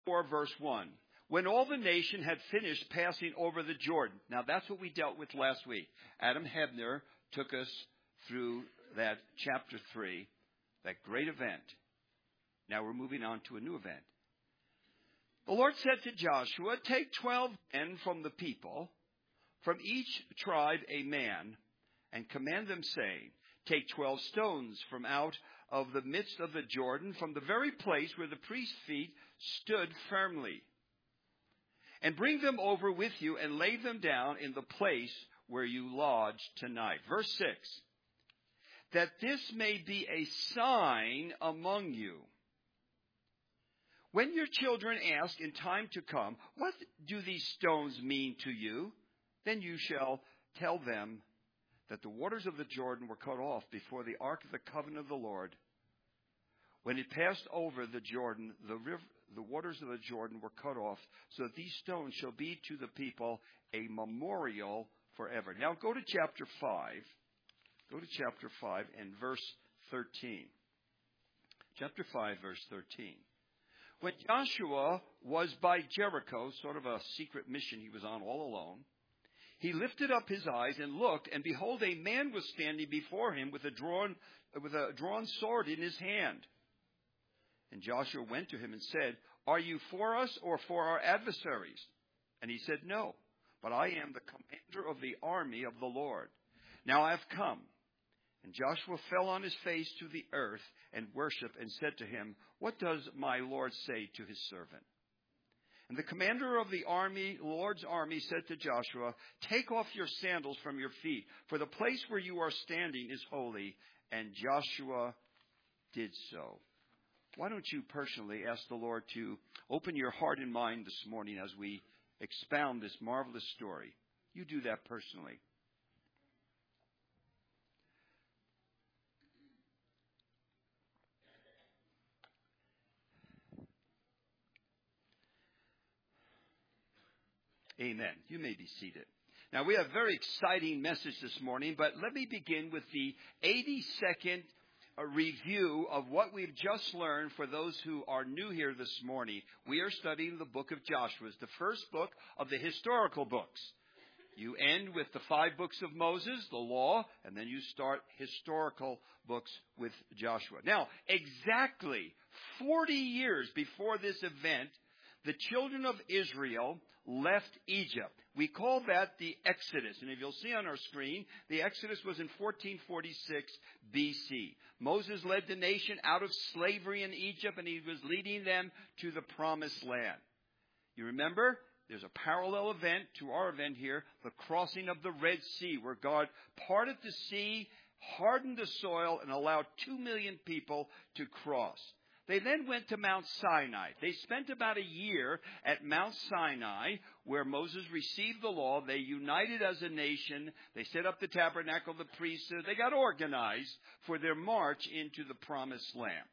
4, verse 1. When all the nation had finished passing over the Jordan. Now, that's what we dealt with last week. Adam Hebner took us through that chapter 3, that great event. Now we're moving on to a new event. The Lord said to Joshua, take 12 men from the people, from each tribe a man, and command them, saying, take 12 stones from out of the midst of the Jordan, from the very place where the priest's feet stood firmly, and bring them over with you and lay them down in the place where you lodge tonight. Verse 6, that this may be a sign among you. When your children ask in time to come, what do these stones mean to you? Then you shall tell them that the waters of the Jordan were cut off before the ark of the covenant of the Lord. When it passed over the Jordan, the waters of the Jordan were cut off, so that these stones shall be to the people a memorial forever. Now go to chapter 5. Go to chapter 5 and verse 13. Chapter 5, verse 13. When Joshua was by Jericho, sort of a secret mission he was on all alone, he lifted up his eyes and looked, and behold, a man was standing before him with a drawn sword in his hand. And Joshua went to him and said, are you for us or for our adversaries? And he said, no, but I am the commander of the army of the Lord. Now I have come. And Joshua fell on his face to the earth and worshipped and said to him, what does my Lord say to his servant? And the commander of the army, Lord's army, said to Joshua, take off your sandals from your feet, for the place where you are standing is holy. And Joshua did so. Why don't you personally ask the Lord to open your heart and mind this morning as we expound this marvelous story? You do that personally. Amen. You may be seated. Now, we have a very exciting message this morning, but let me begin with the 82nd review of what we've just learned for those who are new here this morning. We are studying the book of Joshua. It's the first book of the historical books. You end with the 5 books of Moses, the law, and then you start historical books with Joshua. Now, exactly 40 years before this event, the children of Israel left Egypt. We call that the Exodus. And if you'll see on our screen, the Exodus was in 1446 BC. Moses led the nation out of slavery in Egypt, and he was leading them to the promised land. You remember? There's a parallel event to our event here, the crossing of the Red Sea, where God parted the sea, hardened the soil, and allowed 2 million people to cross. They then went to Mount Sinai. They spent about a year at Mount Sinai, where Moses received the law. They united as a nation. They set up the tabernacle, the priesthood. They got organized for their march into the promised land.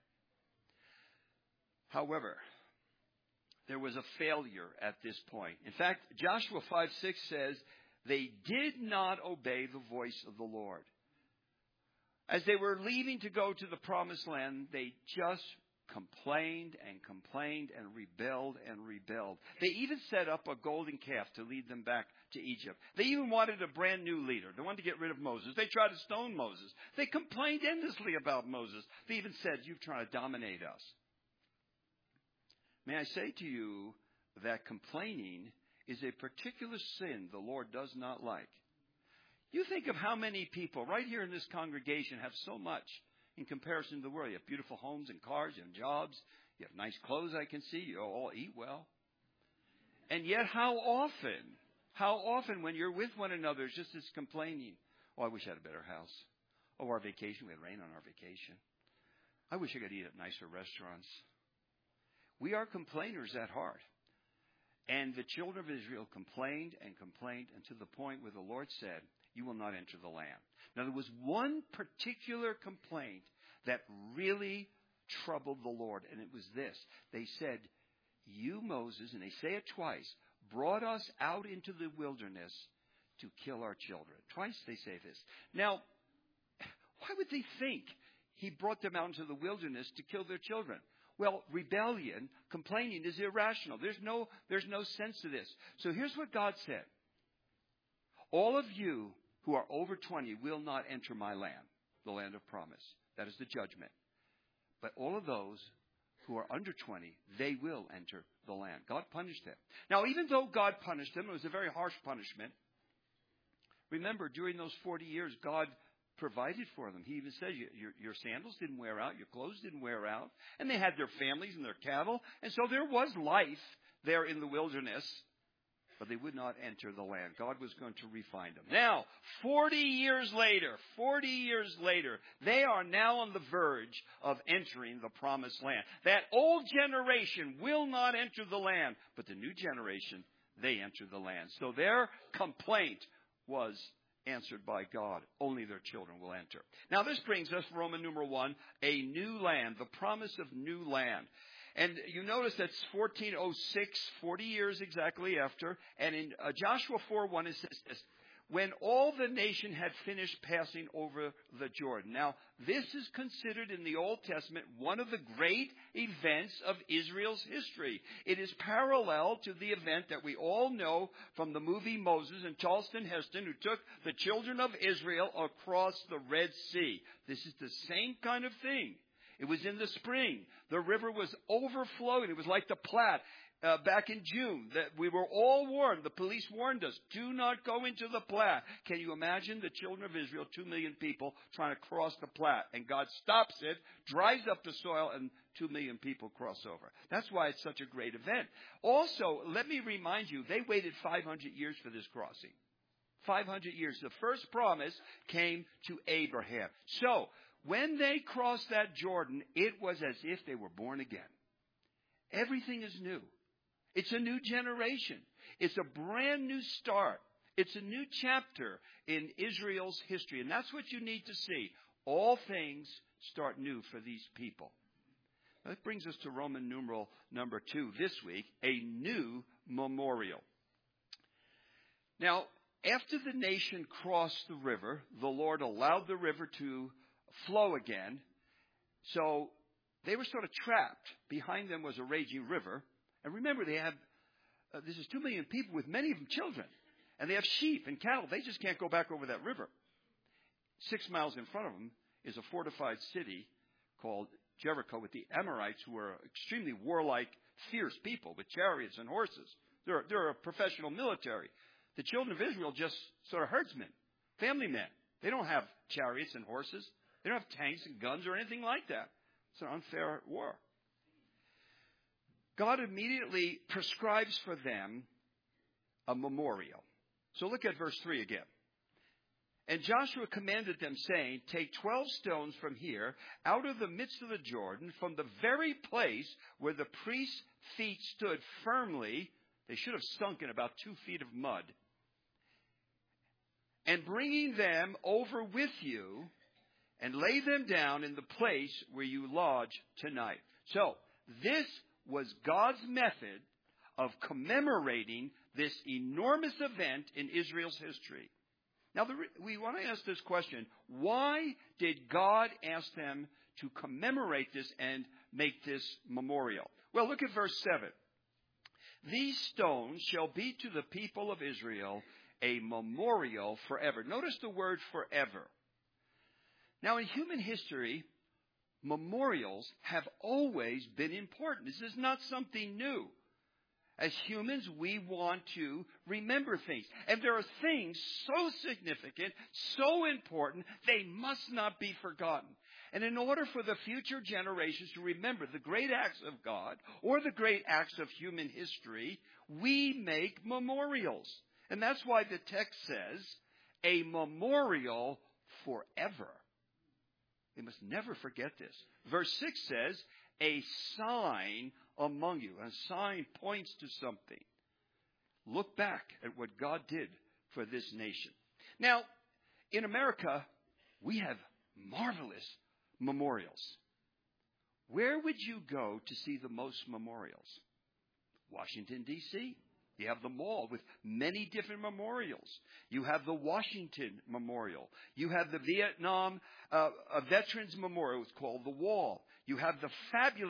However, there was a failure at this point. In fact, Joshua 5:6 says, they did not obey the voice of the Lord. As they were leaving to go to the promised land, they just complained and complained and rebelled and rebelled. They even set up a golden calf to lead them back to Egypt. They even wanted a brand new leader. They wanted to get rid of Moses. They tried to stone Moses. They complained endlessly about Moses. They even said, you've tried to dominate us. May I say to you that complaining is a particular sin the Lord does not like. You think of how many people right here in this congregation have so much in comparison to the world. You have beautiful homes and cars, you have jobs, you have nice clothes I can see, you all eat well. And yet how often when you're with one another, it's just this complaining. Oh, I wish I had a better house. Oh, our vacation, we had rain on our vacation. I wish I could eat at nicer restaurants. We are complainers at heart. And the children of Israel complained and complained, and to the point where the Lord said, you will not enter the land. Now, there was one particular complaint that really troubled the Lord, and it was this. They said, you, Moses, and they say it twice, brought us out into the wilderness to kill our children. Twice they say this. Now, why would they think he brought them out into the wilderness to kill their children? Well, rebellion, complaining is irrational. There's no sense to this. So here's what God said. All of you who are over 20 will not enter my land, the land of promise. That is the judgment. But all of those who are under 20, they will enter the land. God punished them. Now, even though God punished them, it was a very harsh punishment. Remember, during those 40 years, God provided for them. He even said, your sandals didn't wear out, your clothes didn't wear out. And they had their families and their cattle. And so there was life there in the wilderness. But they would not enter the land. God was going to refine them. Now, 40 years later, they are now on the verge of entering the promised land. That old generation will not enter the land, but the new generation, they enter the land. So their complaint was answered by God. Only their children will enter. Now, this brings us, Roman numeral 1, a new land, the promise of new land. And you notice that's 1406, 40 years exactly after. And in Joshua 4:1 it says this, when all the nation had finished passing over the Jordan. Now, this is considered in the Old Testament one of the great events of Israel's history. It is parallel to the event that we all know from the movie Moses and Charlton Heston, who took the children of Israel across the Red Sea. This is the same kind of thing. It was in the spring. The river was overflowing. It was like the Platte back in June. That we were all warned. The police warned us, do not go into the Platte. Can you imagine the children of Israel, 2 million people, trying to cross the Platte? And God stops it, dries up the soil, and 2 million people cross over. That's why it's such a great event. Also, let me remind you, they waited 500 years for this crossing. 500 years. The first promise came to Abraham. So, when they crossed that Jordan, it was as if they were born again. Everything is new. It's a new generation. It's a brand new start. It's a new chapter in Israel's history. And that's what you need to see. All things start new for these people. That brings us to Roman numeral number 2 this week, a new memorial. Now, after the nation crossed the river, the Lord allowed the river to flow again. So they were sort of trapped. Behind them was a raging river. And remember, they have, this is 2 million people with many of them children. And they have sheep and cattle. They just can't go back over that river. 6 miles in front of them is a fortified city called Jericho with the Amorites, who are extremely warlike, fierce people with chariots and horses. They're a professional military. The children of Israel just sort of herdsmen, family men. They don't have chariots and horses. They don't have tanks and guns or anything like that. It's an unfair war. God immediately prescribes for them a memorial. So look at verse 3 again. And Joshua commanded them, saying, take 12 stones from here, out of the midst of the Jordan, from the very place where the priest's feet stood firmly. They should have sunk in about 2 feet of mud. And bringing them over with you, and lay them down in the place where you lodge tonight. So, this was God's method of commemorating this enormous event in Israel's history. Now, we want to ask this question. Why did God ask them to commemorate this and make this memorial? Well, look at verse 7. These stones shall be to the people of Israel a memorial forever. Notice the word forever. Now, in human history, memorials have always been important. This is not something new. As humans, we want to remember things. And there are things so significant, so important, they must not be forgotten. And in order for the future generations to remember the great acts of God or the great acts of human history, we make memorials. And that's why the text says, a memorial forever. They must never forget this. Verse 6 says, a sign among you. A sign points to something. Look back at what God did for this nation. Now, in America, we have marvelous memorials. Where would you go to see the most memorials? Washington, D.C. You have the mall with many different memorials. You have the Washington Memorial. You have the Vietnam Veterans Memorial. It's called the Wall. You have the fabulous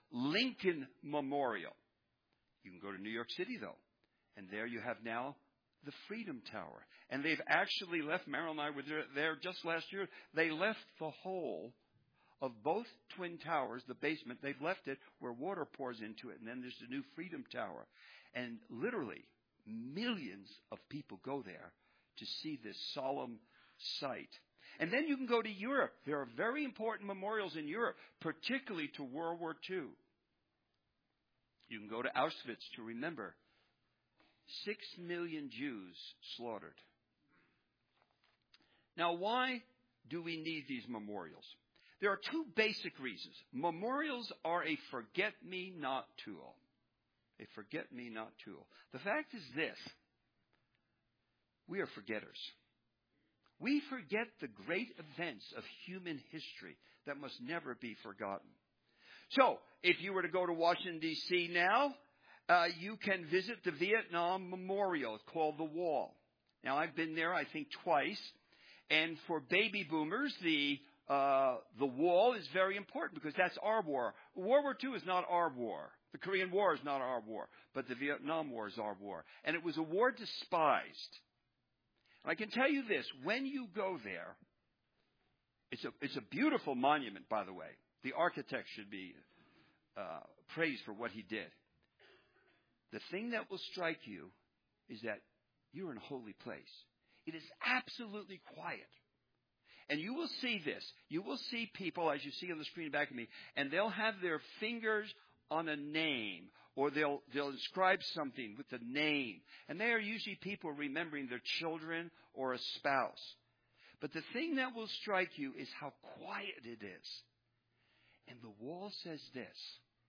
Lincoln Memorial. You can go to New York City, though, and there you have now the Freedom Tower. And they've actually left, Meryl and I were there just last year, they left the whole of both Twin Towers, the basement, they've left it where water pours into it, and then there's the new Freedom Tower. And literally, millions of people go there to see this solemn sight. And then you can go to Europe. There are very important memorials in Europe, particularly to World War II. You can go to Auschwitz to remember 6 million Jews slaughtered. Now, why do we need these memorials? There are two basic reasons. Memorials are a forget-me-not tool. A forget-me-not tool. The fact is this. We are forgetters. We forget the great events of human history that must never be forgotten. So, if you were to go to Washington, D.C. now, you can visit the Vietnam Memorial. It's called The Wall. Now, I've been there, I think, twice. And for baby boomers, the Wall is very important because that's our war. World War II is not our war. The Korean War is not our war. But the Vietnam War is our war. And it was a war despised. And I can tell you this. When you go there, it's a beautiful monument, by the way. The architect should be praised for what he did. The thing that will strike you is that you're in a holy place. It is absolutely quiet. And you will see this. You will see people, as you see on the screen back of me, and they'll have their fingers on a name, or they'll inscribe something with the name. And they are usually people remembering their children or a spouse. But the thing that will strike you is how quiet it is. And the Wall says this: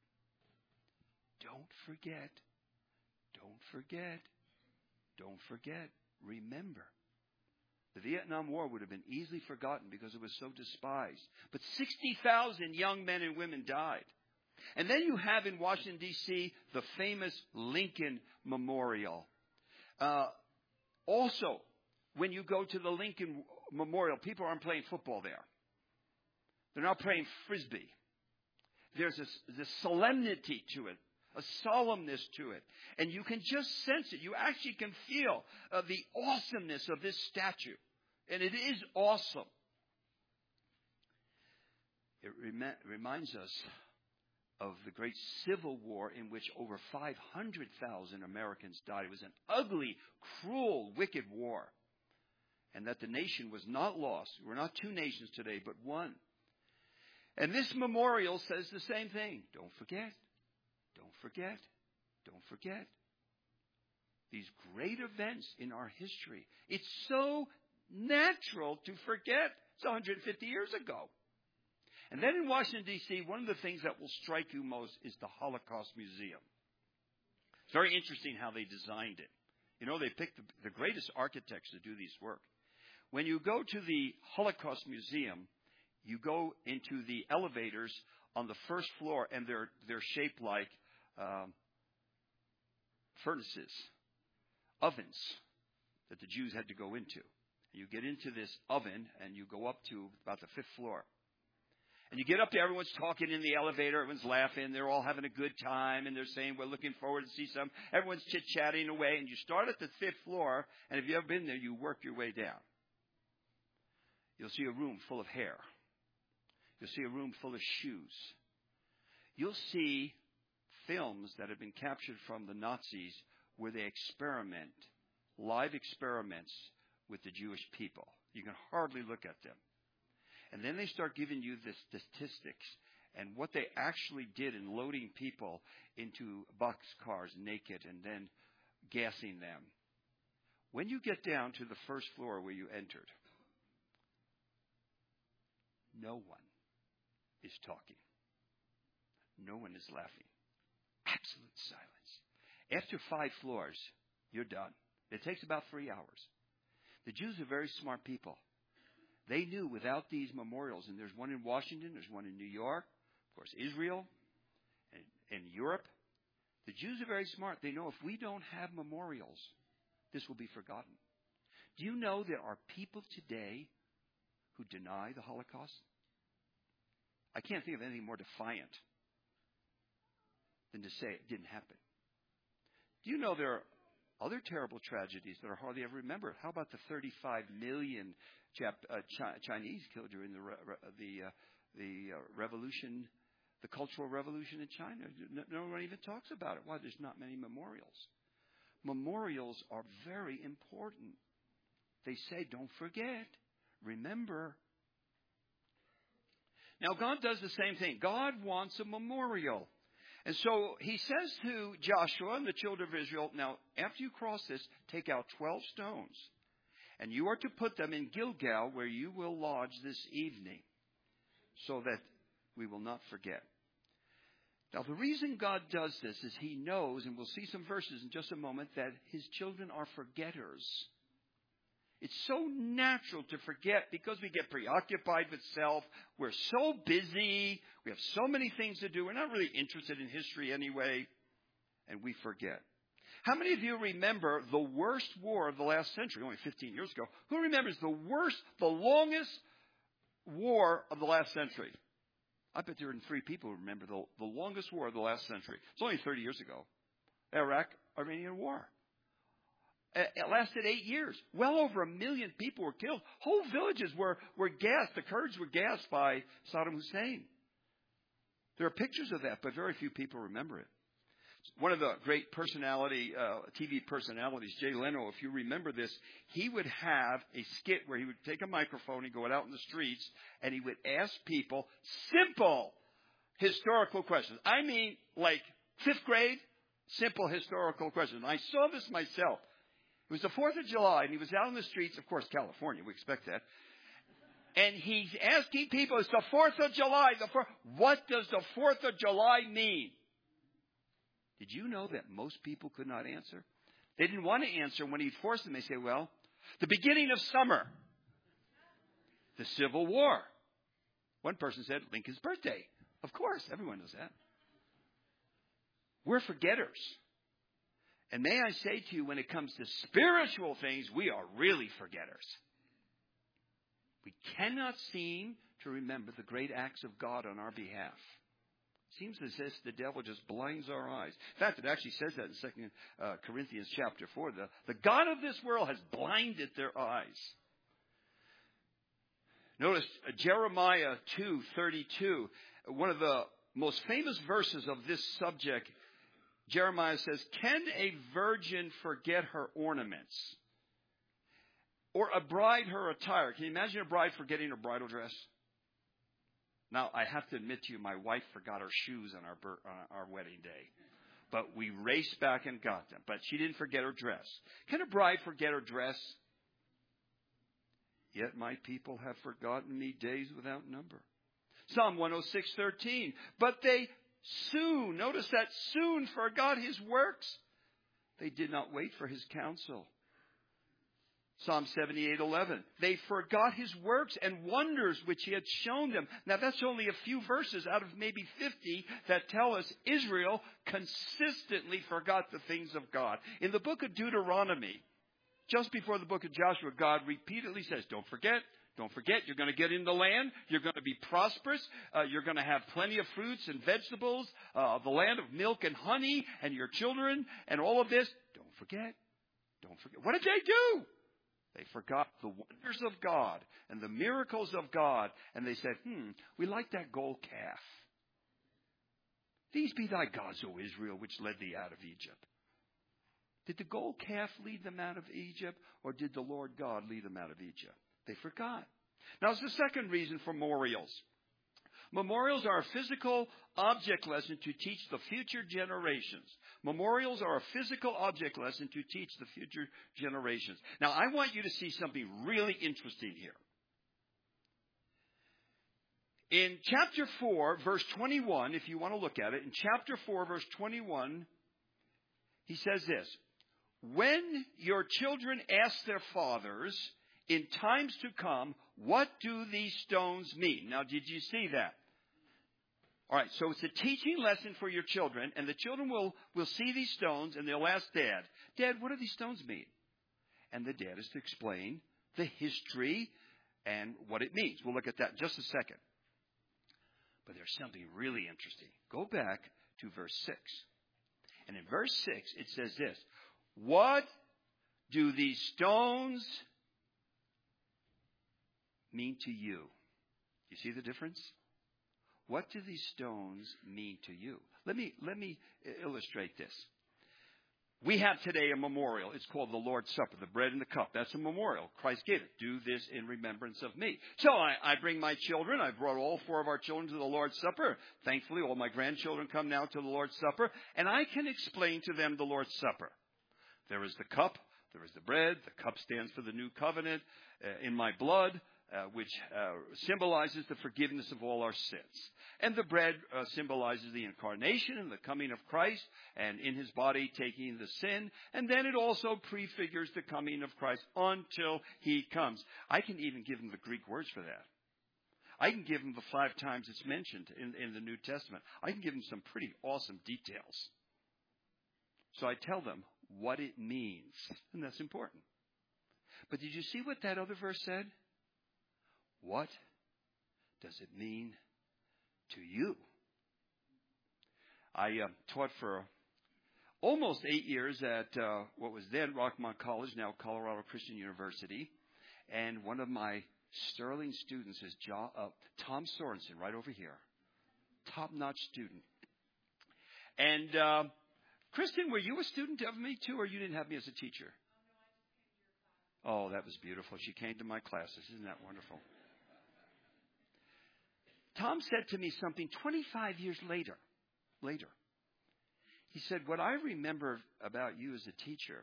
don't forget, don't forget, don't forget, remember. The Vietnam War would have been easily forgotten because it was so despised. But 60,000 young men and women died. And then you have in Washington, D.C., the famous Lincoln Memorial. Also, when you go to the Lincoln Memorial, people aren't playing football there. They're not playing Frisbee. There's a solemnity to it, a solemnness to it. And you can just sense it. You actually can feel the awesomeness of this statue. And it is awesome. It reminds us of the great Civil War in which over 500,000 Americans died. It was an ugly, cruel, wicked war. And that the nation was not lost. We're not two nations today, but one. And this memorial says the same thing. Don't forget. Don't forget. Don't forget. These great events in our history. It's so natural to forget. It's 150 years ago. And then in Washington, D.C., one of the things that will strike you most is the Holocaust Museum. It's very interesting how they designed it. You know, they picked the greatest architects to do this work. When you go to the Holocaust Museum, you go into the elevators on the first floor, and they're shaped like furnaces, ovens that the Jews had to go into. You get into this oven, and you go up to about the 5th floor. And you get up there, everyone's talking in the elevator, everyone's laughing, they're all having a good time, and they're saying, we're looking forward to see some. Everyone's chit-chatting away, and you start at the 5th floor, and if you've ever been there, you work your way down. You'll see a room full of hair. You'll see a room full of shoes. You'll see films that have been captured from the Nazis where they experiment, live experiments with the Jewish people. You can hardly look at them. And then they start giving you the statistics and what they actually did in loading people into boxcars naked and then gassing them. When you get down to the first floor where you entered, no one is talking. No one is laughing. Absolute silence. After 5 floors, you're done. It takes about 3 hours. The Jews are very smart people. They knew without these memorials, and there's one in Washington, there's one in New York, of course, Israel, and Europe. The Jews are very smart. They know if we don't have memorials, this will be forgotten. Do you know there are people today who deny the Holocaust? I can't think of anything more defiant than to say it didn't happen. Do you know there are other terrible tragedies that are hardly ever remembered? How about the 35 million Chinese killed during the revolution, the Cultural Revolution in China? No one even talks about it. Why? There's not many memorials. Memorials are very important. They say, don't forget, remember. Now, God does the same thing. God wants a memorial. And so he says to Joshua and the children of Israel, now, after you cross this, take out 12 stones, and you are to put them in Gilgal, where you will lodge this evening, so that we will not forget. Now, the reason God does this is he knows, and we'll see some verses in just a moment, that his children are forgetters. It's so natural to forget because we get preoccupied with self. We're so busy. We have so many things to do. We're not really interested in history anyway, and we forget. How many of you remember the worst war of the last century, only 15 years ago? Who remembers the longest war of the last century? I bet there are 3 people who remember the longest war of the last century. It's only 30 years ago. Iraq-Iranian War. It lasted 8 years. Well over 1 million people were killed. Whole villages were gassed. The Kurds were gassed by Saddam Hussein. There are pictures of that, but very few people remember it. One of the great TV personalities, Jay Leno, if you remember this, he would have a skit where he would take a microphone and go out in the streets, and he would ask people simple historical questions. I mean, like 5th grade, simple historical questions. I saw this myself. It was the 4th of July, and he was out in the streets, of course, California, we expect that. And he's asking people, it's the 4th of July. What does the 4th of July mean? Did you know that most people could not answer? They didn't want to answer. When he'd force them, they say, well, the beginning of summer, the Civil War. One person said, Lincoln's birthday. Of course, everyone knows that. We're forgetters. And may I say to you, when it comes to spiritual things, we are really forgetters. We cannot seem to remember the great acts of God on our behalf. It seems as if the devil just blinds our eyes. In fact, it actually says that in 2 Corinthians chapter 4. The God of this world has blinded their eyes. Notice Jeremiah 2:32, one of the most famous verses of this subject. Jeremiah says, can a virgin forget her ornaments? Or a bride her attire? Can you imagine a bride forgetting her bridal dress? Now, I have to admit to you, my wife forgot her shoes on our wedding day. But we raced back and got them. But she didn't forget her dress. Can a bride forget her dress? Yet my people have forgotten me days without number. Psalm 106:13. But they soon, notice that, soon forgot his works. They did not wait for his counsel. Psalm 78:11. They forgot his works and wonders which he had shown them. Now that's only a few verses out of maybe 50 that tell us Israel consistently forgot the things of God. In the book of Deuteronomy, just before the book of Joshua, God repeatedly says, don't forget, you're going to get in the land. You're going to be prosperous. You're going to have plenty of fruits and vegetables, the land of milk and honey, and your children, and all of this. Don't forget. What did they do? They forgot the wonders of God and the miracles of God. And they said, we like that gold calf. These be thy gods, O Israel, which led thee out of Egypt. Did the gold calf lead them out of Egypt, or did the Lord God lead them out of Egypt? They forgot. Now, it's the second reason for memorials. Memorials are a physical object lesson to teach the future generations. Memorials are a physical object lesson to teach the future generations. Now, I want you to see something really interesting here. In chapter 4, verse 21, if you want to look at it, in chapter 4, verse 21, he says this, when your children ask their fathers, in times to come, what do these stones mean? Now, did you see that? All right, so it's a teaching lesson for your children, and the children will see these stones, and they'll ask Dad, Dad, what do these stones mean? And the dad is to explain the history and what it means. We'll look at that in just a second. But there's something really interesting. Go back to verse 6. And in verse 6, it says this. What do these stones mean to you? You see the difference? What do these stones mean to you? Let me illustrate this. We have today a memorial. It's called the Lord's Supper, the bread and the cup. That's a memorial. Christ gave it. Do this in remembrance of me. So I bring my children. I brought all 4 of our children to the Lord's Supper. Thankfully, all my grandchildren come now to the Lord's Supper. And I can explain to them the Lord's Supper. There is the cup. There is the bread. The cup stands for the new covenant in my blood, which symbolizes the forgiveness of all our sins. And the bread symbolizes the incarnation and the coming of Christ, and in his body taking the sin. And then it also prefigures the coming of Christ until he comes. I can even give them the Greek words for that. I can give them the 5 times it's mentioned in the New Testament. I can give them some pretty awesome details. So I tell them what it means, and that's important. But did you see what that other verse said? What does it mean to you? I taught for almost 8 years at what was then Rockmont College, now Colorado Christian University. And one of my sterling students is Tom Sorensen, right over here. Top-notch student. And Kristen, were you a student of me too, or you didn't have me as a teacher? Oh, that was beautiful. She came to my classes. Isn't that wonderful? Tom said to me something 25 years later. He said, what I remember about you as a teacher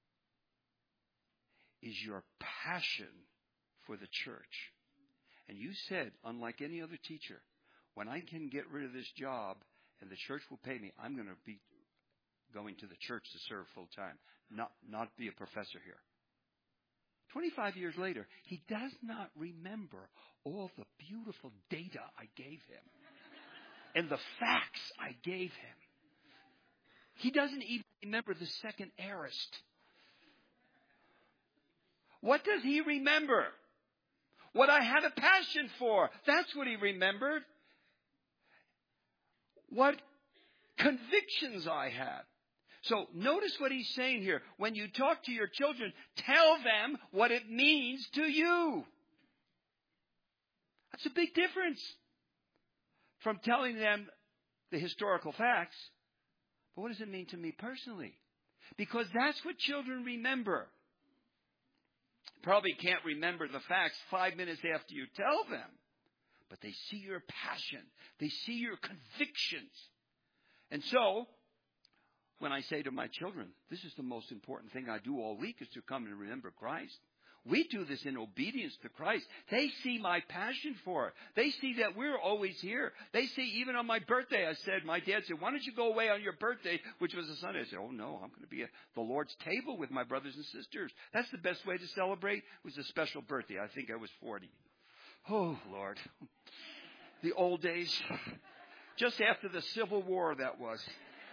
is your passion for the church. And you said, unlike any other teacher, when I can get rid of this job and the church will pay me, I'm going to be going to the church to serve full time, not be a professor here. 25 years later, he does not remember all the beautiful data I gave him and the facts I gave him. He doesn't even remember the second aorist. What does he remember? What I had a passion for. That's what he remembered. What convictions I had. So notice what he's saying here. When you talk to your children, tell them what it means to you. That's a big difference from telling them the historical facts. But what does it mean to me personally? Because that's what children remember. Probably can't remember the facts 5 minutes after you tell them. But they see your passion. They see your convictions. And so, when I say to my children, this is the most important thing I do all week is to come and remember Christ. We do this in obedience to Christ. They see my passion for it. They see that we're always here. They see even on my birthday, my dad said, why don't you go away on your birthday, which was a Sunday? I said, oh no, I'm going to be at the Lord's table with my brothers and sisters. That's the best way to celebrate. It was a special birthday. I think I was 40. Oh, Lord. The old days. Just after the Civil War, that was.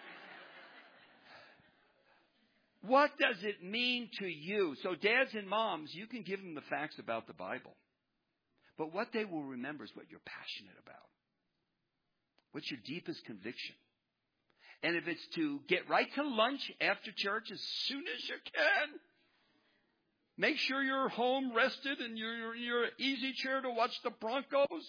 What does it mean to you? So dads and moms, you can give them the facts about the Bible. But what they will remember is what you're passionate about. What's your deepest conviction? And if it's to get right to lunch after church as soon as you can, make sure you're home rested and you're in your easy chair to watch the Broncos.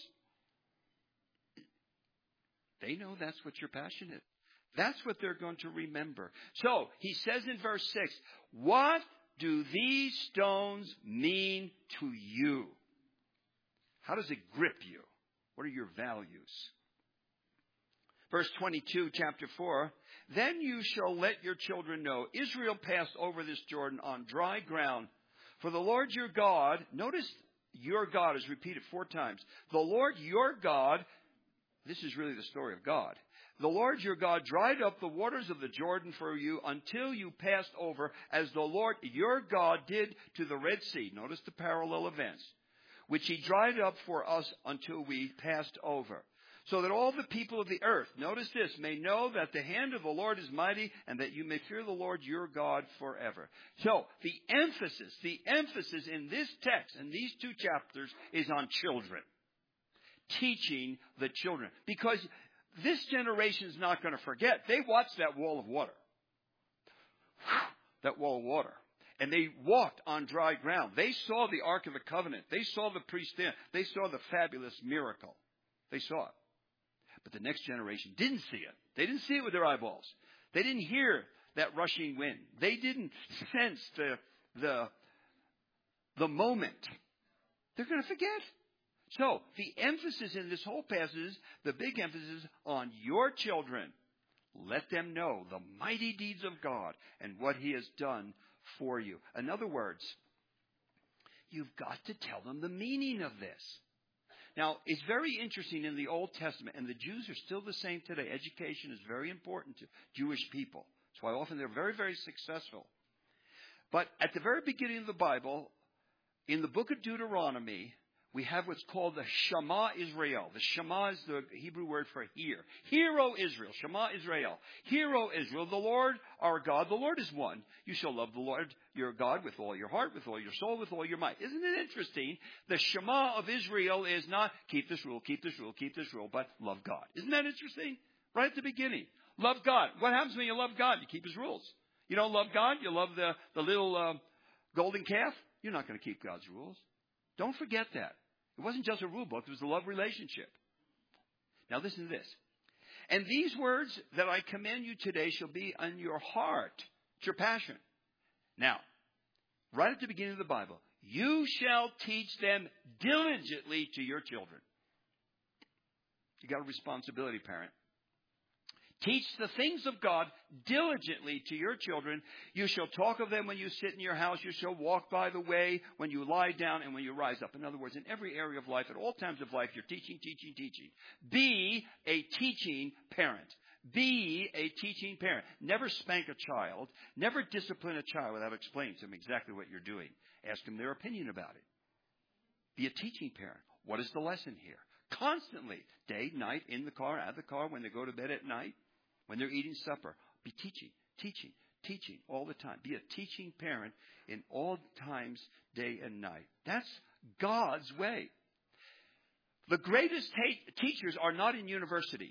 They know that's what you're passionate. That's what they're going to remember. So, he says in verse 6, what do these stones mean to you? How does it grip you? What are your values? Verse 22, chapter 4, then you shall let your children know, Israel passed over this Jordan on dry ground. For the Lord your God, notice your God is repeated 4 times. The Lord your God, this is really the story of God. The Lord your God dried up the waters of the Jordan for you until you passed over, as the Lord your God did to the Red Sea. Notice the parallel events. Which he dried up for us until we passed over. So that all the people of the earth, notice this, may know that the hand of the Lord is mighty and that you may fear the Lord your God forever. So the emphasis in this text, in these 2 chapters, is on children. Teaching the children. Because this generation is not going to forget. They watched that wall of water. That wall of water. And they walked on dry ground. They saw the Ark of the Covenant. They saw the priest stand. They saw the fabulous miracle. They saw it. But the next generation didn't see it. They didn't see it with their eyeballs. They didn't hear that rushing wind. They didn't sense the moment. They're going to forget. So the emphasis in this whole passage is the big emphasis on your children. Let them know the mighty deeds of God and what He has done for you. In other words, you've got to tell them the meaning of this. Now, it's very interesting in the Old Testament, and the Jews are still the same today. Education is very important to Jewish people. That's why often they're very, very successful. But at the very beginning of the Bible, in the book of Deuteronomy, we have what's called the Shema Israel. The Shema is the Hebrew word for hear. Hear, O Israel. Shema Israel. Hear, O Israel. The Lord our God, the Lord is one. You shall love the Lord your God with all your heart, with all your soul, with all your might. Isn't it interesting? The Shema of Israel is not keep this rule, keep this rule, keep this rule, but love God. Isn't that interesting? Right at the beginning. Love God. What happens when you love God? You keep His rules. You don't love God? You love the little golden calf? You're not going to keep God's rules. Don't forget that. It wasn't just a rule book. It was a love relationship. Now listen to this. And these words that I command you today shall be on your heart. It's your passion. Now, right at the beginning of the Bible, you shall teach them diligently to your children. You got a responsibility, parent. Teach the things of God diligently to your children. You shall talk of them when you sit in your house. You shall walk by the way when you lie down and when you rise up. In other words, in every area of life, at all times of life, you're teaching, teaching, teaching. Be a teaching parent. Be a teaching parent. Never spank a child. Never discipline a child without explaining to them exactly what you're doing. Ask them their opinion about it. Be a teaching parent. What is the lesson here? Constantly, day, night, in the car, out of the car, when they go to bed at night. When they're eating supper, be teaching, teaching, teaching all the time. Be a teaching parent in all times, day and night. That's God's way. The greatest teachers are not in university.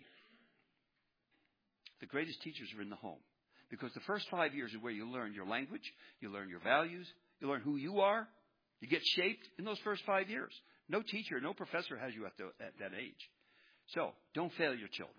The greatest teachers are in the home. Because the first 5 years is where you learn your language, you learn your values, you learn who you are. You get shaped in those first 5 years. No teacher, no professor has you at that age. So, don't fail your children.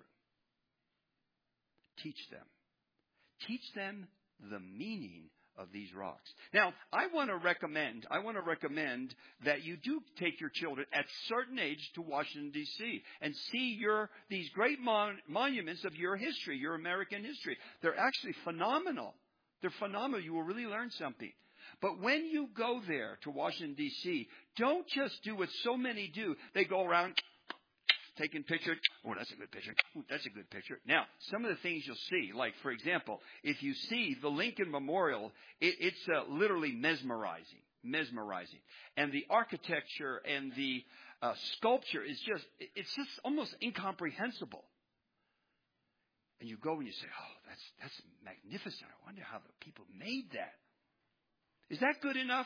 Teach them. Teach them the meaning of these rocks. Now, I want to recommend that you do take your children at a certain age to Washington, D.C. and see these great monuments of your history, your American history. They're actually phenomenal. They're phenomenal. You will really learn something. But when you go there to Washington, D.C., don't just do what so many do. They go around taking pictures. Oh, that's a good picture. Ooh, that's a good picture. Now, some of the things you'll see, like, for example, if you see the Lincoln Memorial, it's literally mesmerizing. And the architecture and the sculpture is it's just almost incomprehensible. And you go and you say, oh, that's magnificent. I wonder how the people made that. Is that good enough?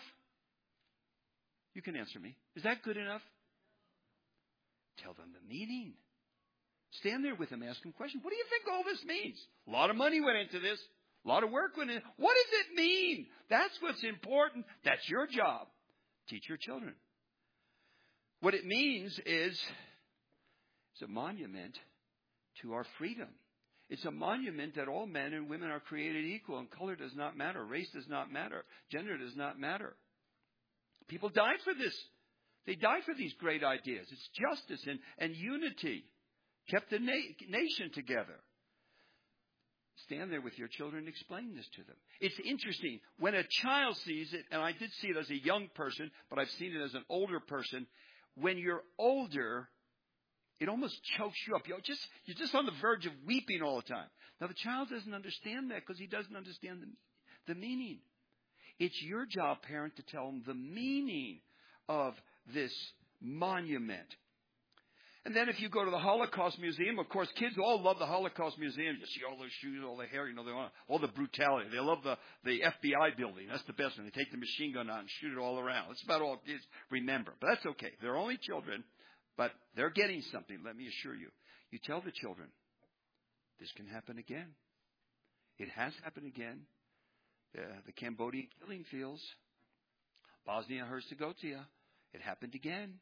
You can answer me. Is that good enough? Tell them the meaning. Stand there with them, ask them questions. What do you think all this means? A lot of money went into this. A lot of work went in. What does it mean? That's what's important. That's your job. Teach your children. What it means is it's a monument to our freedom. It's a monument that all men and women are created equal, and color does not matter, race does not matter, gender does not matter. People died for this. They died for these great ideas. It's justice and unity. Kept the nation together. Stand there with your children and explain this to them. It's interesting. When a child sees it, and I did see it as a young person, but I've seen it as an older person. When you're older, it almost chokes you up. You're just on the verge of weeping all the time. Now, the child doesn't understand that because he doesn't understand the meaning. It's your job, parent, to tell him the meaning of this monument. And then if you go to the Holocaust Museum, of course, kids all love the Holocaust Museum. You see all those shoes, all the hair, they want all the brutality. They love the FBI building. That's the best one. They take the machine gun out and shoot it all around. That's about all kids remember. But that's okay. They're only children, but they're getting something, let me assure you. You tell the children This can happen again. It has happened again. The Cambodian killing fields, Bosnia-Herzegovina, it happened again.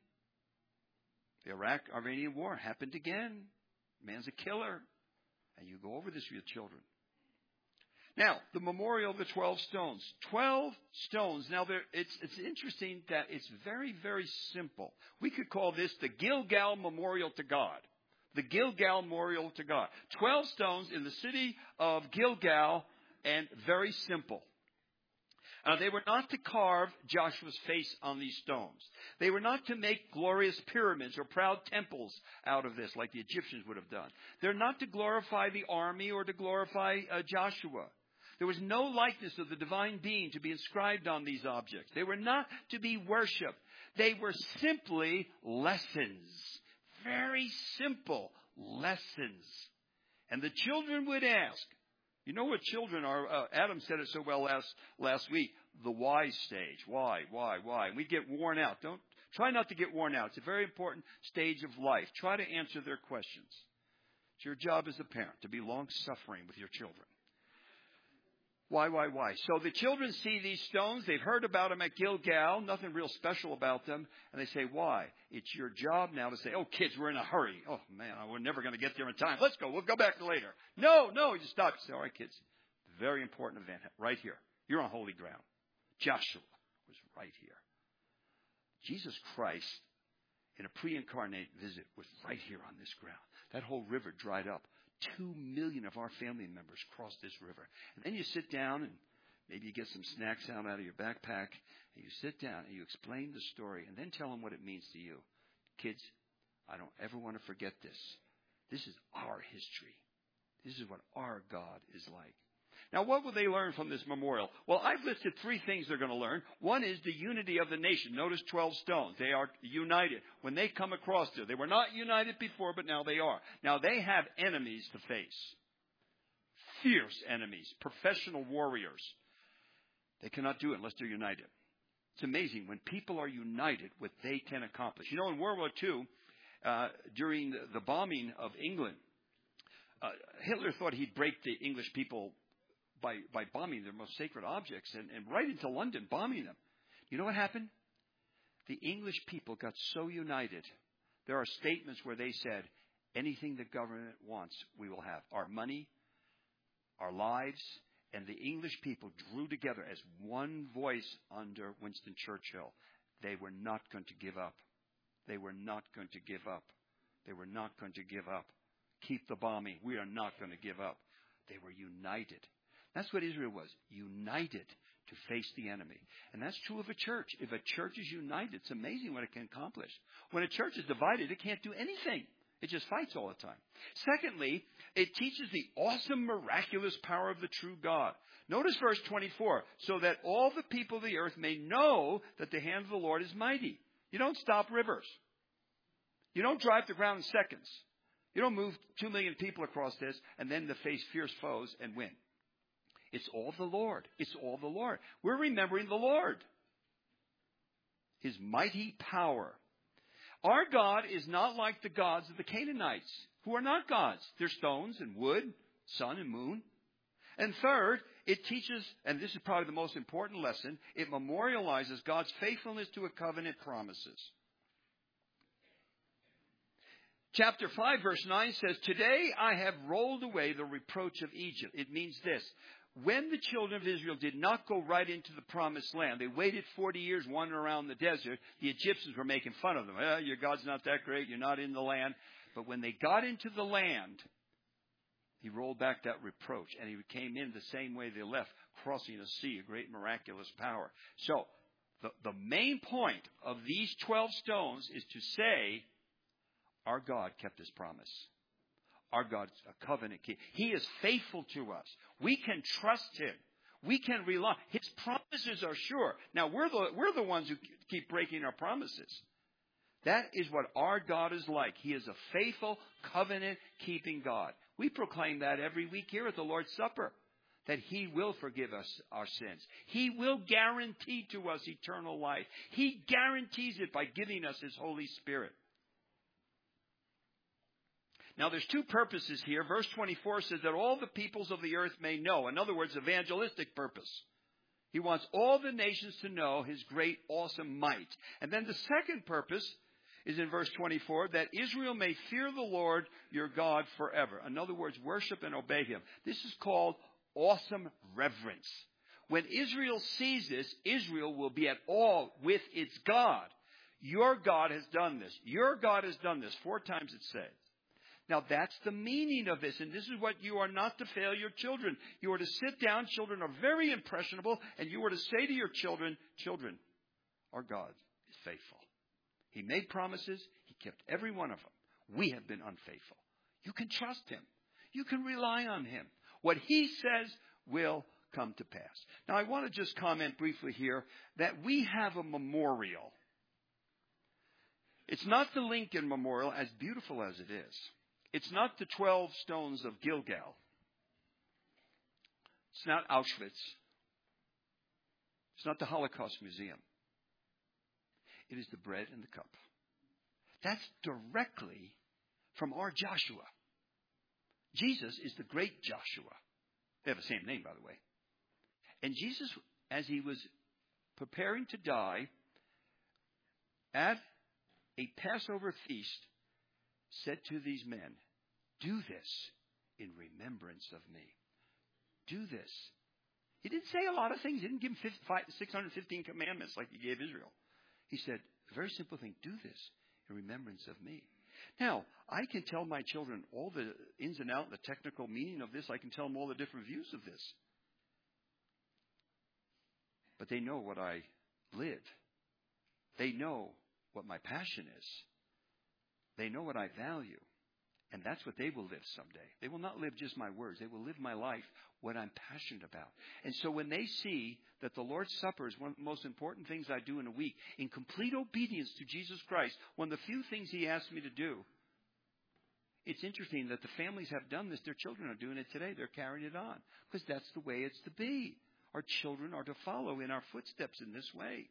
The Iraq-Iranian war happened again. Man's a killer. And you go over this with your children. Now, the memorial of the 12 stones. 12 stones. Now, it's interesting that it's very, very simple. We could call this the Gilgal Memorial to God. The Gilgal Memorial to God. 12 stones in the city of Gilgal, and very simple. They were not to carve Joshua's face on these stones. They were not to make glorious pyramids or proud temples out of this, like the Egyptians would have done. They're not to glorify the army or to glorify Joshua. There was no likeness of the divine being to be inscribed on these objects. They were not to be worshipped. They were simply lessons. Very simple lessons. And the children would ask, you know what children are? Adam said it so well last week. The why stage. Why? And we get worn out. Try not to get worn out. It's a very important stage of life. Try to answer their questions. It's your job as a parent to be long-suffering with your children. Why? So the children see these stones. They've heard about them at Gilgal. Nothing real special about them. And they say, why? It's your job now to say, oh, kids, we're in a hurry. Oh, man, we're never going to get there in time. Let's go. We'll go back later. No, you stop. You say, all right, kids, very important event right here. You're on holy ground. Joshua was right here. Jesus Christ, in a pre-incarnate visit, was right here on this ground. That whole river dried up. 2 million of our family members crossed this river. And then you sit down and maybe you get some snacks out of your backpack. And you sit down and you explain the story and then tell them what it means to you. Kids, I don't ever want to forget this. This is our history. This is what our God is like. Now, what will they learn from this memorial? Well, I've listed 3 things they're going to learn. One is the unity of the nation. Notice 12 stones. They are united. When they come across there, they were not united before, but now they are. Now, they have enemies to face. Fierce enemies. Professional warriors. They cannot do it unless they're united. It's amazing. When people are united, what they can accomplish. You know, in World War II, during the bombing of England, Hitler thought he'd break the English people by bombing their most sacred objects and right into London, bombing them. You know what happened? The English people got so united. There are statements where they said, anything the government wants, we will have. Our money, our lives, and the English people drew together as one voice under Winston Churchill. They were not going to give up. They were not going to give up. They were not going to give up. Keep the bombing. We are not going to give up. They were united. That's what Israel was, united to face the enemy. And that's true of a church. If a church is united, it's amazing what it can accomplish. When a church is divided, it can't do anything. It just fights all the time. Secondly, it teaches the awesome, miraculous power of the true God. Notice verse 24, so that all the people of the earth may know that the hand of the Lord is mighty. You don't stop rivers. You don't drive the ground in seconds. You don't move 2 million people across this and then to face fierce foes and win. It's all the Lord. It's all the Lord. We're remembering the Lord. His mighty power. Our God is not like the gods of the Canaanites, who are not gods. They're stones and wood, sun and moon. And third, it teaches, and this is probably the most important lesson, it memorializes God's faithfulness to a covenant promises. Chapter 5, verse 9 says, today I have rolled away the reproach of Egypt. It means this. When the children of Israel did not go right into the promised land, they waited 40 years wandering around the desert. The Egyptians were making fun of them. Your God's not that great. You're not in the land. But when they got into the land, he rolled back that reproach. And he came in the same way they left, crossing a sea, a great miraculous power. So the main point of these 12 stones is to say, our God kept his promise. Our God's a covenant keeper. He is faithful to us. We can trust him. We can rely. His promises are sure. Now, we're the ones who keep breaking our promises. That is what our God is like. He is a faithful, covenant-keeping God. We proclaim that every week here at the Lord's Supper, that he will forgive us our sins. He will guarantee to us eternal life. He guarantees it by giving us his Holy Spirit. Now, there's two purposes here. Verse 24 says that all the peoples of the earth may know. In other words, evangelistic purpose. He wants all the nations to know his great, awesome might. And then the second purpose is in verse 24, that Israel may fear the Lord your God forever. In other words, worship and obey him. This is called awesome reverence. When Israel sees this, Israel will be at awe with its God. Your God has done this. Your God has done this. 4 times it says. Now, that's the meaning of this, and this is what you are not to fail your children. You are to sit down. Children are very impressionable, and you are to say to your children, children, our God is faithful. He made promises. He kept every one of them. We have been unfaithful. You can trust him. You can rely on him. What he says will come to pass. Now, I want to just comment briefly here that we have a memorial. It's not the Lincoln Memorial, as beautiful as it is. It's not the 12 stones of Gilgal. It's not Auschwitz. It's not the Holocaust Museum. It is the bread and the cup. That's directly from our Joshua. Jesus is the great Joshua. They have the same name, by the way. And Jesus, as he was preparing to die at a Passover feast, said to these men, do this in remembrance of me. Do this. He didn't say a lot of things. He didn't give them 615 commandments like he gave Israel. He said, a very simple thing, do this in remembrance of me. Now, I can tell my children all the ins and outs, the technical meaning of this. I can tell them all the different views of this. But they know what I live. They know what my passion is. They know what I value. And that's what they will live someday. They will not live just my words. They will live my life, what I'm passionate about. And so when they see that the Lord's Supper is one of the most important things I do in a week, in complete obedience to Jesus Christ, one of the few things he asked me to do, it's interesting that the families have done this. Their children are doing it today. They're carrying it on. Because that's the way it's to be. Our children are to follow in our footsteps in this way.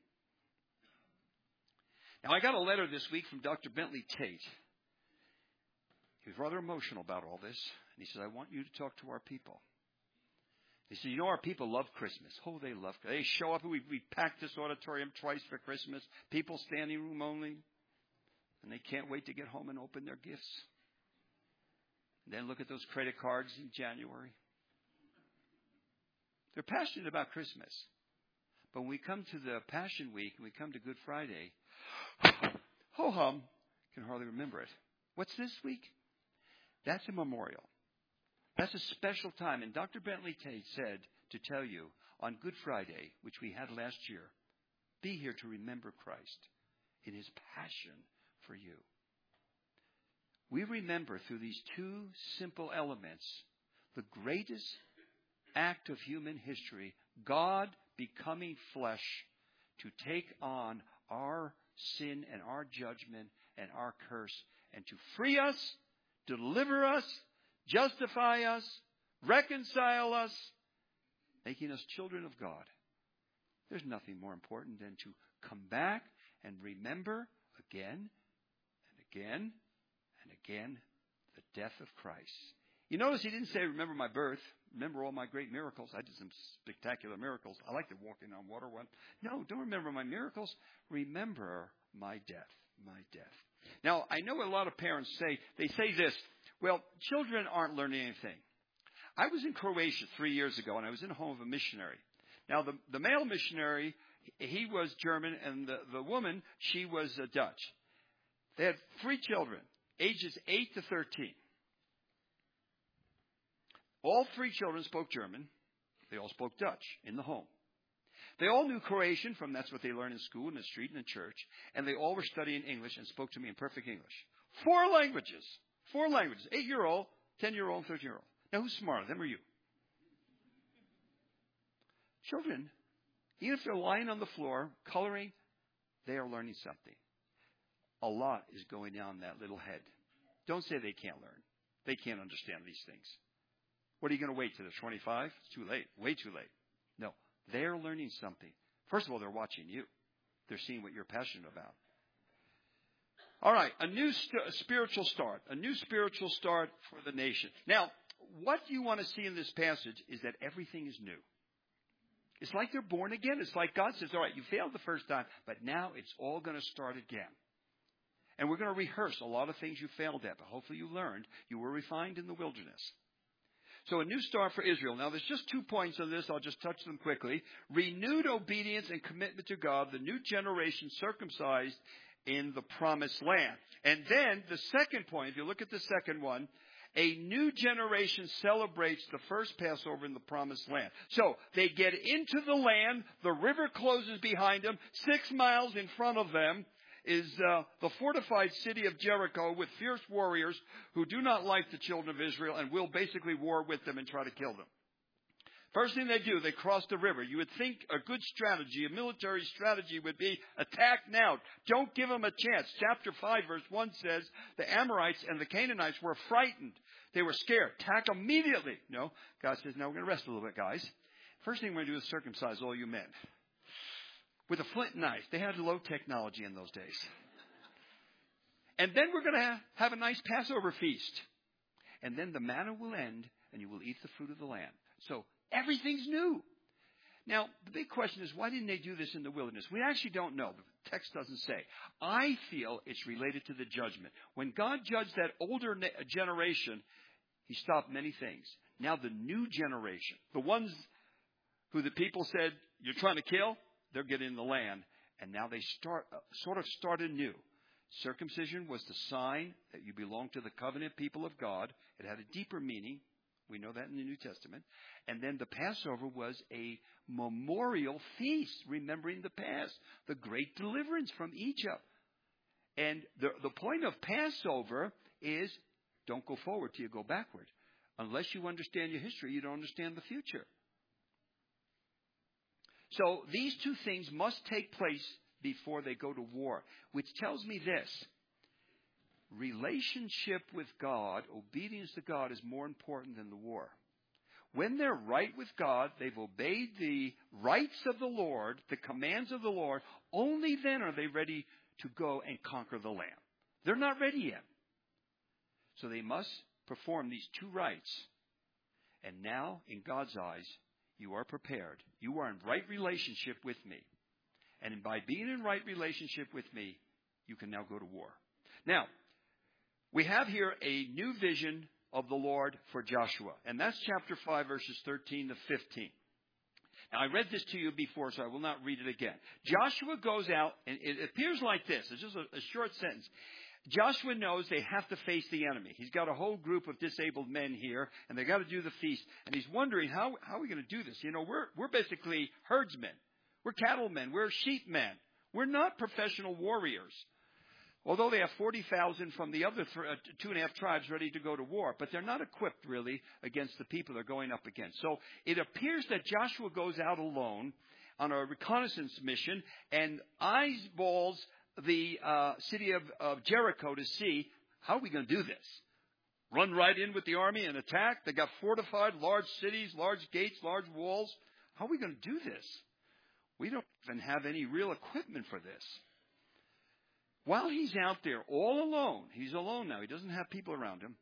Now, I got a letter this week from Dr. Bentley Tate. He was rather emotional about all this. And he said, I want you to talk to our people. He said, you know, our people love Christmas. Oh, they love Christmas. They show up. We packed this auditorium twice for Christmas. People standing room only. And they can't wait to get home and open their gifts. And then look at those credit cards in January. They're passionate about Christmas. But when we come to the Passion Week and we come to Good Friday, ho-hum, can hardly remember it. What's this week? That's a memorial. That's a special time. And Dr. Bentley Tate said to tell you on Good Friday, which we had last year, be here to remember Christ in his passion for you. We remember through these two simple elements the greatest act of human history, God becoming flesh to take on our sin and our judgment and our curse and to free us, deliver us, justify us, reconcile us, making us children of God. There's nothing more important than to come back and remember again and again and again the death of Christ. You notice he didn't say, remember my birth, remember all my great miracles. I did some spectacular miracles. I like the walking on water one. No, don't remember my miracles. Remember my death, my death. Now, I know a lot of parents say this, well, children aren't learning anything. I was in Croatia 3 years ago, and I was in the home of a missionary. Now, the male missionary, he was German, and the woman, she was Dutch. They had 3 children, ages 8 to 13. All 3 children spoke German. They all spoke Dutch in the home. They all knew Croatian that's what they learned in school, in the street, in the church. And they all were studying English and spoke to me in perfect English. 4 languages. 4 languages. 8-year-old, 10-year-old, and 13-year-old. Now, who's smarter, them or you? Children, even if they're lying on the floor, coloring, they are learning something. A lot is going down that little head. Don't say they can't learn. They can't understand these things. What are you going to wait till they're 25? It's too late. Way too late. No. They're learning something. First of all, they're watching you. They're seeing what you're passionate about. All right, a new spiritual start. A new spiritual start for the nation. Now, what you want to see in this passage is that everything is new. It's like they're born again. It's like God says, all right, you failed the first time, but now it's all going to start again. And we're going to rehearse a lot of things you failed at, but hopefully you learned. You were refined in the wilderness. So a new start for Israel. Now, there's just 2 points on this. I'll just touch them quickly. Renewed obedience and commitment to God, the new generation circumcised in the promised land. And then the second point, if you look at the second one, a new generation celebrates the first Passover in the promised land. So they get into the land. The river closes behind them. 6 miles in front of them is the fortified city of Jericho with fierce warriors who do not like the children of Israel and will basically war with them and try to kill them. First thing they do, they cross the river. You would think a good strategy, a military strategy would be attack now. Don't give them a chance. Chapter 5, verse 1 says the Amorites and the Canaanites were frightened. They were scared. Attack immediately. No, God says, now we're going to rest a little bit, guys. First thing we're going to do is circumcise all you men. With a flint knife. They had low technology in those days. And then we're going to have a nice Passover feast. And then the manna will end and you will eat the fruit of the land. So everything's new. Now, the big question is, why didn't they do this in the wilderness? We actually don't know. The text doesn't say. I feel it's related to the judgment. When God judged that older generation, he stopped many things. Now the new generation, the ones who the people said, you're trying to kill, they're getting in the land. And now they start anew. Circumcision was the sign that you belong to the covenant people of God. It had a deeper meaning. We know that in the New Testament. And then the Passover was a memorial feast, remembering the past, the great deliverance from Egypt. And the point of Passover is don't go forward till you go backward. Unless you understand your history, you don't understand the future. So these two things must take place before they go to war, which tells me this. Relationship with God, obedience to God is more important than the war. When they're right with God, they've obeyed the rights of the Lord, the commands of the Lord, only then are they ready to go and conquer the land. They're not ready yet. So they must perform these two rites. And now, in God's eyes, you are prepared. You are in right relationship with me. And by being in right relationship with me, you can now go to war. Now, we have here a new vision of the Lord for Joshua. And that's chapter 5, verses 13 to 15. Now, I read this to you before, so I will not read it again. Joshua goes out, and it appears like this. It's just a short sentence. Joshua knows they have to face the enemy. He's got a whole group of disabled men here, and they got to do the feast. And he's wondering, how are we going to do this? You know, we're basically herdsmen. We're cattlemen. We're sheepmen. We're not professional warriors. Although they have 40,000 from the other 2.5 tribes ready to go to war, but they're not equipped really against the people they're going up against. So it appears that Joshua goes out alone on a reconnaissance mission and eyeballs the city of Jericho to see, how are we going to do this? Run right in with the army and attack? They got fortified, large cities, large gates, large walls. How are we going to do this? We don't even have any real equipment for this. While he's out there all alone, he's alone now, he doesn't have people around him,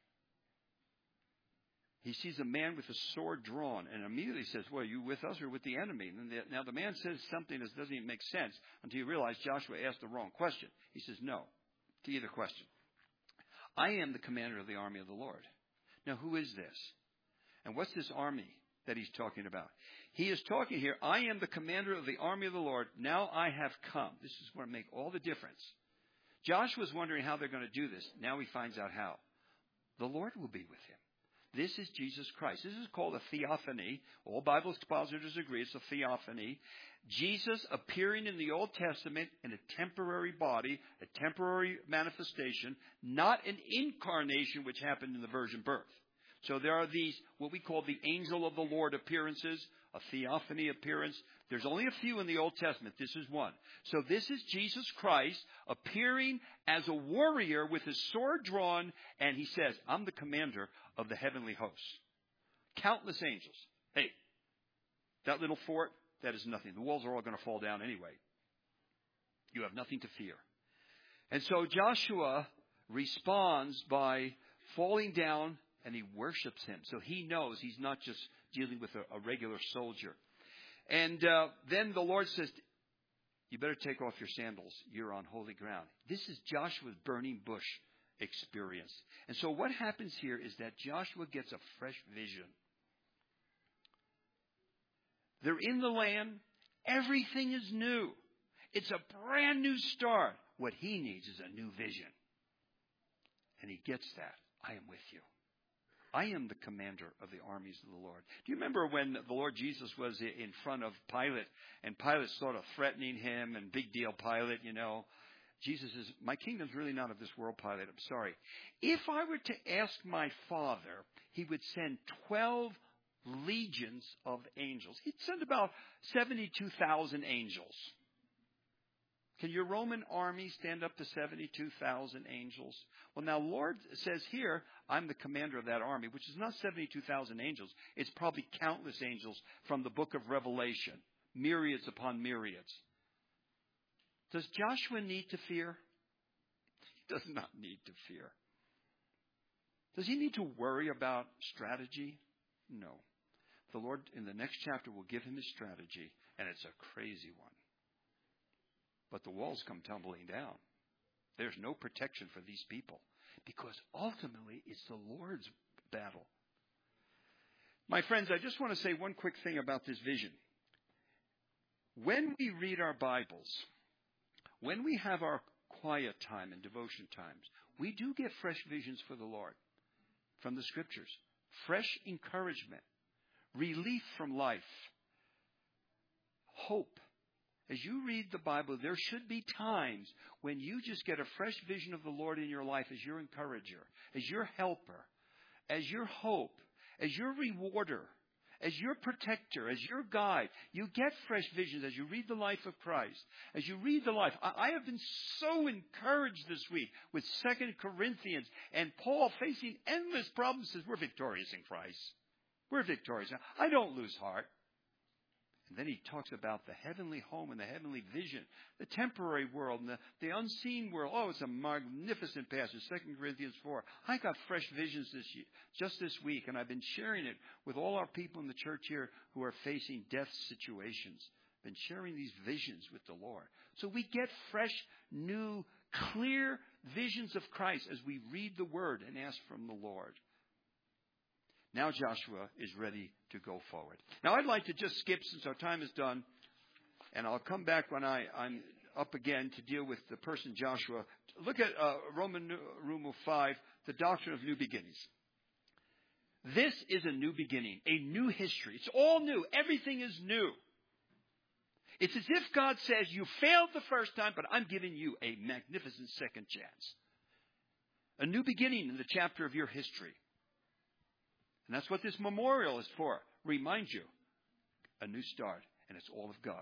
he sees a man with a sword drawn and immediately says, well, are you with us or with the enemy? And now the man says something that doesn't even make sense until you realize Joshua asked the wrong question. He says no to either question. I am the commander of the army of the Lord. Now, who is this? And what's this army that he's talking about? He is talking here, I am the commander of the army of the Lord. Now I have come. This is going to make all the difference. Joshua's wondering how they're going to do this. Now he finds out how. The Lord will be with him. This is Jesus Christ. This is called a theophany. All Bible expositors agree it's a theophany. Jesus appearing in the Old Testament in a temporary body, a temporary manifestation, not an incarnation which happened in the virgin birth. So there are these, what we call the angel of the Lord appearances, a theophany appearance. There's only a few in the Old Testament. This is one. So this is Jesus Christ appearing as a warrior with his sword drawn, and he says, I'm the commander of the heavenly hosts. Countless angels. Hey, that little fort, that is nothing. The walls are all going to fall down anyway. You have nothing to fear. And so Joshua responds by falling down, and he worships him. So he knows he's not just dealing with a regular soldier. And then the Lord says, you better take off your sandals. You're on holy ground. This is Joshua's burning bush experience. And so what happens here is that Joshua gets a fresh vision. They're in the land. Everything is new. It's a brand new start. What he needs is a new vision. And he gets that. I am with you. I am the commander of the armies of the Lord. Do you remember when the Lord Jesus was in front of Pilate, and Pilate sort of threatening him, and big deal, Pilate, you know. Jesus says, my kingdom's really not of this world, Pilate. I'm sorry. If I were to ask my Father, he would send 12 legions of angels. He'd send about 72,000 angels. Can your Roman army stand up to 72,000 angels? Well, now, Lord says here, I'm the commander of that army, which is not 72,000 angels. It's probably countless angels from the book of Revelation, myriads upon myriads. Does Joshua need to fear? He does not need to fear. Does he need to worry about strategy? No. The Lord, in the next chapter, will give him his strategy, and it's a crazy one. But the walls come tumbling down. There's no protection for these people because ultimately it's the Lord's battle. My friends, I just want to say one quick thing about this vision. When we read our Bibles, when we have our quiet time and devotion times, we do get fresh visions for the Lord from the Scriptures. Fresh encouragement, relief from life, hope. As you read the Bible, there should be times when you just get a fresh vision of the Lord in your life as your encourager, as your helper, as your hope, as your rewarder, as your protector, as your guide. You get fresh visions as you read the life of Christ. As you read the life. I have been so encouraged this week with 2 Corinthians and Paul facing endless problems. Says, we're victorious in Christ. We're victorious. I don't lose heart. And then he talks about the heavenly home and the heavenly vision, the temporary world and the unseen world. Oh, it's a magnificent passage, 2 Corinthians 4. I got fresh visions just this week, and I've been sharing it with all our people in the church here who are facing death situations. Been sharing these visions with the Lord. So we get fresh, new, clear visions of Christ as we read the Word and ask from the Lord. Now Joshua is ready to go forward. Now I'd like to just skip since our time is done, and I'll come back when I'm up again to deal with the person Joshua. Look at Roman numeral 5, the doctrine of new beginnings. This is a new beginning, a new history. It's all new. Everything is new. It's as if God says, you failed the first time, but I'm giving you a magnificent second chance. A new beginning in the chapter of your history. And that's what this memorial is for. Remind you, a new start, and it's all of God.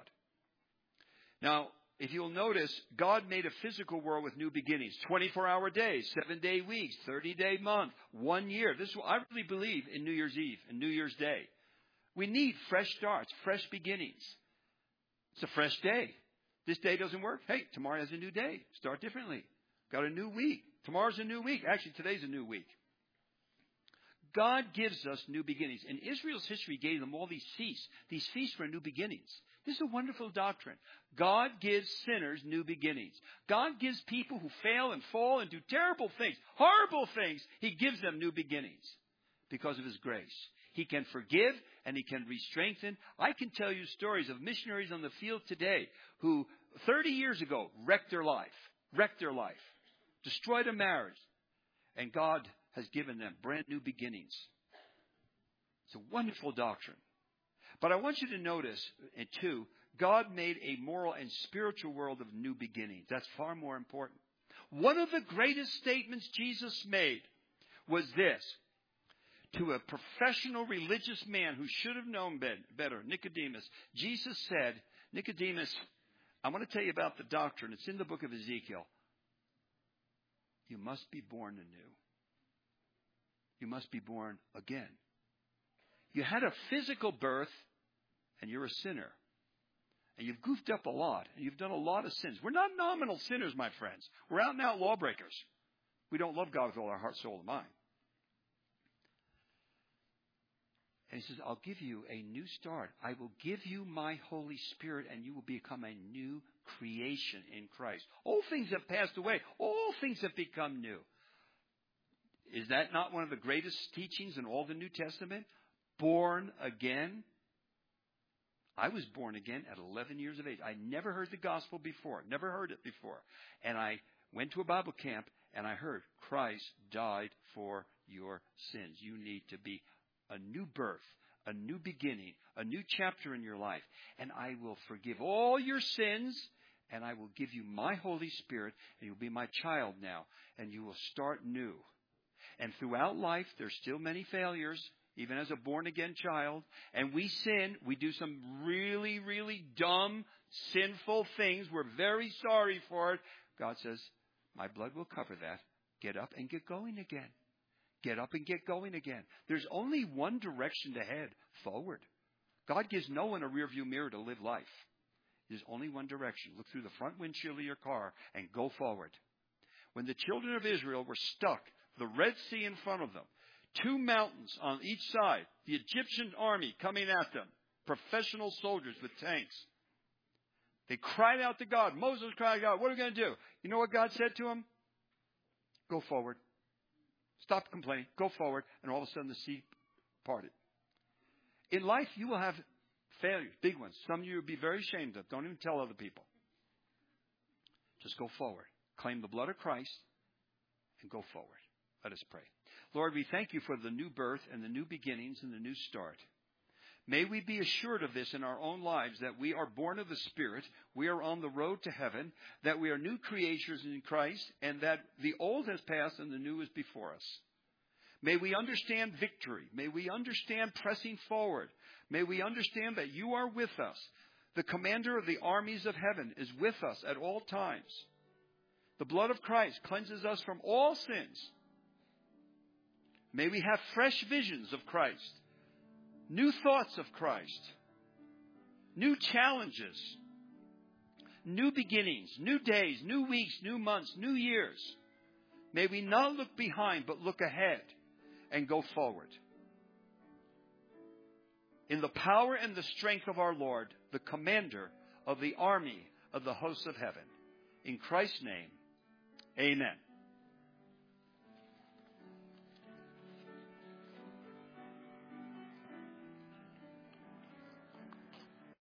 Now, if you'll notice, God made a physical world with new beginnings. 24-hour days, 7-day weeks, 30-day month, 1 year. This is what I really believe in New Year's Eve and New Year's Day. We need fresh starts, fresh beginnings. It's a fresh day. This day doesn't work. Hey, tomorrow has a new day. Start differently. Got a new week. Tomorrow's a new week. Actually, today's a new week. God gives us new beginnings. And Israel's history gave them all these feasts. These feasts were new beginnings. This is a wonderful doctrine. God gives sinners new beginnings. God gives people who fail and fall and do terrible things, horrible things. He gives them new beginnings because of His grace. He can forgive and He can re-strengthen. I can tell you stories of missionaries on the field today who 30 years ago wrecked their life, destroyed a marriage, and God has given them brand new beginnings. It's a wonderful doctrine. But I want you to notice, and two, God made a moral and spiritual world of new beginnings. That's far more important. One of the greatest statements Jesus made was this. To a professional religious man who should have known better, Nicodemus, Jesus said, Nicodemus, I want to tell you about the doctrine. It's in the book of Ezekiel. You must be born anew. You must be born again. You had a physical birth, and you're a sinner. and you've goofed up a lot, and you've done a lot of sins. We're not nominal sinners, my friends. We're out and out lawbreakers. We don't love God with all our heart, soul, and mind. And he says, I'll give you a new start. I will give you my Holy Spirit, and you will become a new creation in Christ. All things have passed away. All things have become new. Is that not one of the greatest teachings in all the New Testament? Born again. I was born again at 11 years of age. I never heard the gospel before. Never heard it before. And I went to a Bible camp, and I heard Christ died for your sins. You need to be a new birth, a new beginning, a new chapter in your life. And I will forgive all your sins, and I will give you my Holy Spirit, and you'll be my child now, and you will start new. And throughout life, there's still many failures, even as a born-again child. And we sin. We do some really, really dumb, sinful things. We're very sorry for it. God says, my blood will cover that. Get up and get going again. Get up and get going again. There's only one direction to head, forward. God gives no one a rearview mirror to live life. There's only one direction. Look through the front windshield of your car and go forward. When the children of Israel were stuck, the Red Sea in front of them, 2 mountains on each side, the Egyptian army coming at them, professional soldiers with tanks. They cried out to God. Moses cried to God, what are we going to do? You know what God said to him? Go forward. Stop complaining. Go forward. And all of a sudden the sea parted. In life, you will have failures, big ones. Some of you will be very ashamed of. Don't even tell other people. Just go forward. Claim the blood of Christ and go forward. Let us pray. Lord, we thank you for the new birth and the new beginnings and the new start. May we be assured of this in our own lives, that we are born of the Spirit, we are on the road to heaven, that we are new creatures in Christ, and that the old has passed and the new is before us. May we understand victory. May we understand pressing forward. May we understand that you are with us. The commander of the armies of heaven is with us at all times. The blood of Christ cleanses us from all sins. May we have fresh visions of Christ, new thoughts of Christ, new challenges, new beginnings, new days, new weeks, new months, new years. May we not look behind, but look ahead and go forward. In the power and the strength of our Lord, the commander of the army of the hosts of heaven. In Christ's name, amen.